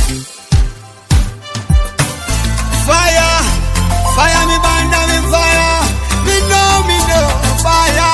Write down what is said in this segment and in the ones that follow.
Fire, fire me banda me fire. Me know fire.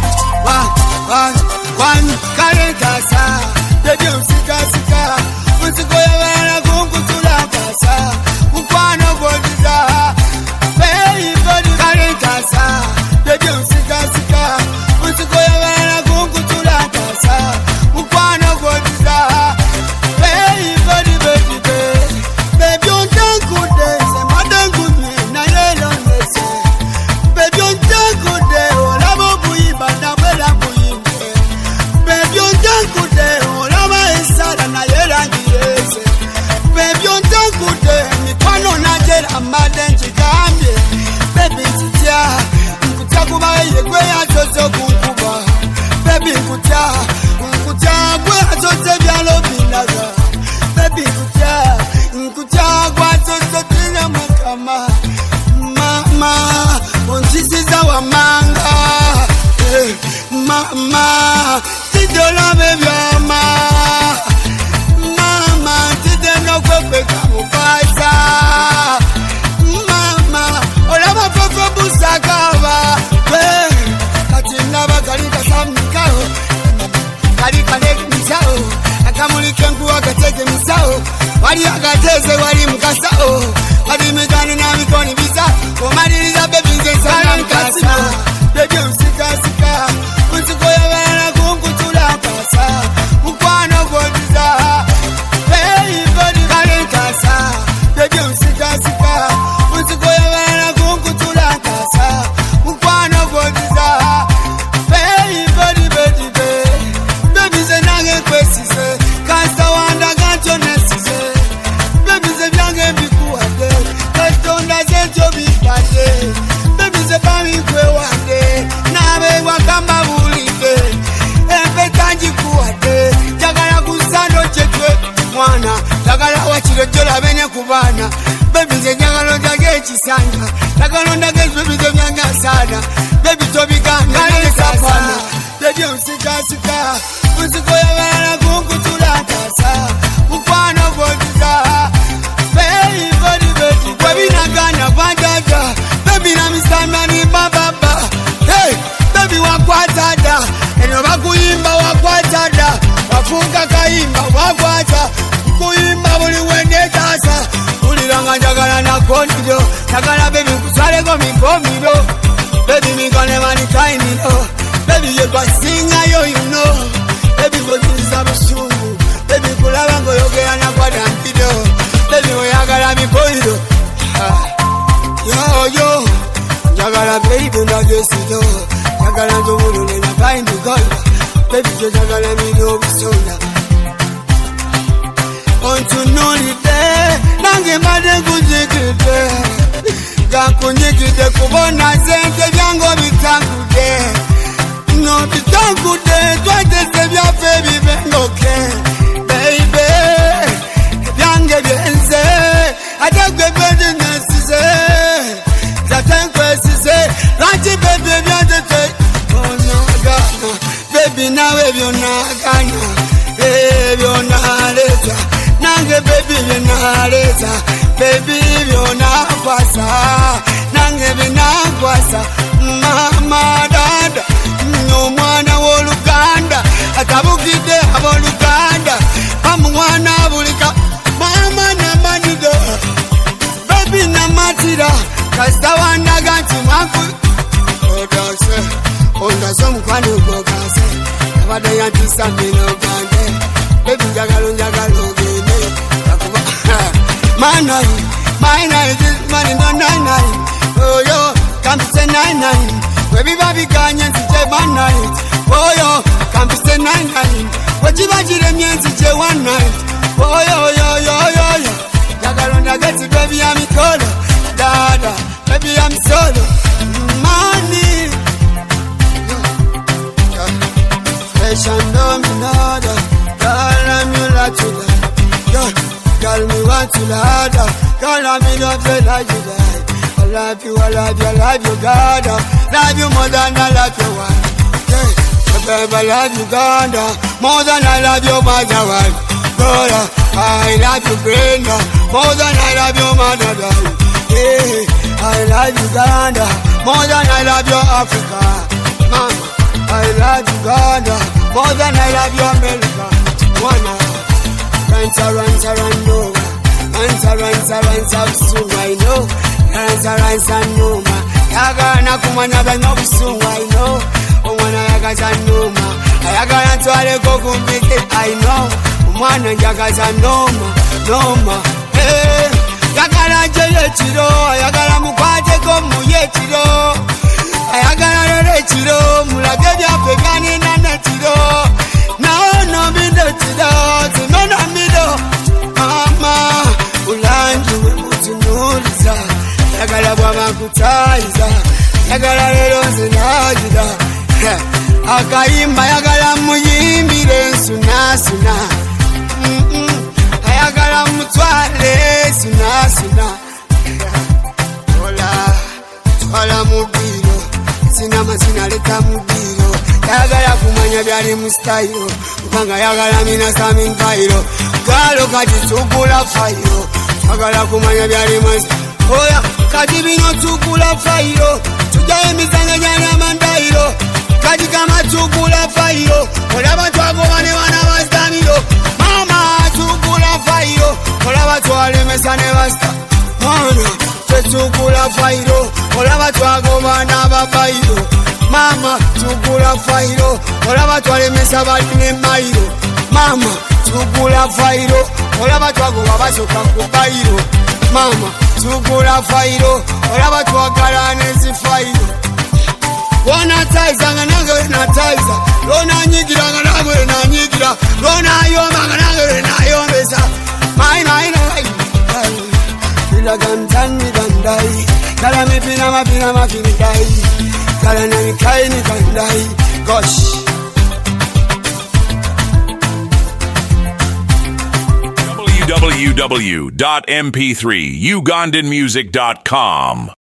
One karentasa. Baby usika. Usiko ya wana kukutula kasa. Ukwano godiza. Baby karentasa. Baby usika. Usiko ya wana kukutula kasa. Ukwano godiza. Baby. Baby on good days, madam good me, na yellow nese. Baby on good day, ola mo buyi banda bela buyi. Baby on good day, ola ma esada na yela ngiyese. Baby on good day, mi kwano na jela maden chikambye. Baby nkutia kuba yegwe ya toto kunkuba. Baby nkutia kwe atote byalo binaga. Baby nkutia kwa toto tina mukama. Mama unsisiza wa manga. Mama tidola bebyama. Mama tideno kwepeka mupasa. Mama olama koko busakaba. Katina bakalika samnikao. Kalika nekmisao. Akamulike nkuwa akateke misao. Wali agateze wali mkasao. Wali mekani na mikoni bisa. Kumadiliza baby nze sana mkasima. Baby usika. Usiko ya wana kukutula kasa. Ukwano godiza. Baby karentasa. Baby usika. Usiko ya wana kukutula kasa. Ukwano godiza. Baby ze nange kwesize. Kasa wanda gancho nesize. Baby ze byange bikuwade. Kastonda zencho bipade. Baby ze bami kwe wade. Nabe wakamba bulide. Empe kanji kuwade. Jagala kusando chetwe mwana. Jagala wachirojola bene kubana. Baby ze jagalo jage chisanga. Jagalo ndage baby ze byanga sana. Baby tobikanga nesapana. Baby usika. Usiko ya wana kukutula kasa. Ukwano godiza. Baby. Baby nagana bandaga. Baby na mistamani bababa. Hey, baby wakwatada. Eno bakuyimba wakwatada. Wafunga kaimba wakwata. Kuyimba buli wende tasa. Uliranga njagala na konido. Njagala baby kusale ko mikomiro. Baby mikone mani kainino. Baby you got singer yo you know. Baby go tuza busungu. Baby kulaba ngo yogera na kwa dampido. Baby oyagala mikoiro. Yo jagala baby na gesido. Jagala njobulu na find God. Baby jo jagala mi do busona. On to know it nange made kujikide. Gakunyikide kubona sente byango bitangude. No bitangude twatese bya baby bengoke. Baby byange byenze adagwe bende nesize. Zatenkwesize ranchi baby byandete. Oh no gana baby nawe byonagana. Byonaleza nange baby byonaleza. Baby byonakwasa nange binakwasa. Mama dada mwana w'Oluganda atabukide ab'Oluganda amwana bulika mama na manido baby na matira kasawana ganti mwaku odase mukwano gokase abade yantisa mbino gange baby njagalo gene akuba manai this money no 99 oh yo come say 99 baby baby ganye nje one night oh yo come say 99 wajibajire myenzi je one night oh yo jagalo ndageti baby ya mikolo dada baby I'm solo money fashion dominada girl I'm your latula girl me want to ladder girl I'm in love like you die I love you, God. Love you more than I love your wife. Yeah, baby, I love you, God. More than I love your mother wife. Angola, I love you, Brenda, more than I love your mother. Hey, I love Uganda, more than I love your Africa. Mama, I love Uganda, more than I love your America. Wanna ransa busungu, I know. Ransa numa, yagana kumanya bano busungu, I know. Omwana yagaza numa, ayagala ntwale ko kumpike, I know. Omwana yagaza noma, hey. Yagala jeye chiro, ayagala mukwate ko muye chiro. Ayagala rere chiro, mulage byafe byane nana chiro. Naona mido chiro, timona mido. Mama, ulanju mutunuliza. Yagala bwama kutaiza, yagala rero zinajida. Akayimba yagala muyimbire suna. Ayagala mutwale suna. Twala mubiro, sina leta mubiro. Yagala kumanya byali mu style, kubanga yagala mina sami nkairo. Galo kati tukula fairo, yagala kumanya byali mu oya kati bino tukula fairo. Tujaye mizanga jana mandairo, kati kama tukula fairo. Olaba twago bane bana bastamiro. Mama tukula fairo, olaba twale mesane basta. Mwana tukula fairo, olaba twago bana babairo. Mama tukula fairo, olaba twale mesa baline mairo. Mama tukula fairo, olaba twago babasoka kubairo. Mama tukula fairo, olaba twagala nezi fairo. Wana taiza nganange na taiza, lona nyigira nganange na nyigira, lona yoma nganange na yombesa. Maina Bila gantani gandai, kala mipina mapini dai, kala nani kaini gandai. Gosh. www.mp3ugandanmusic.com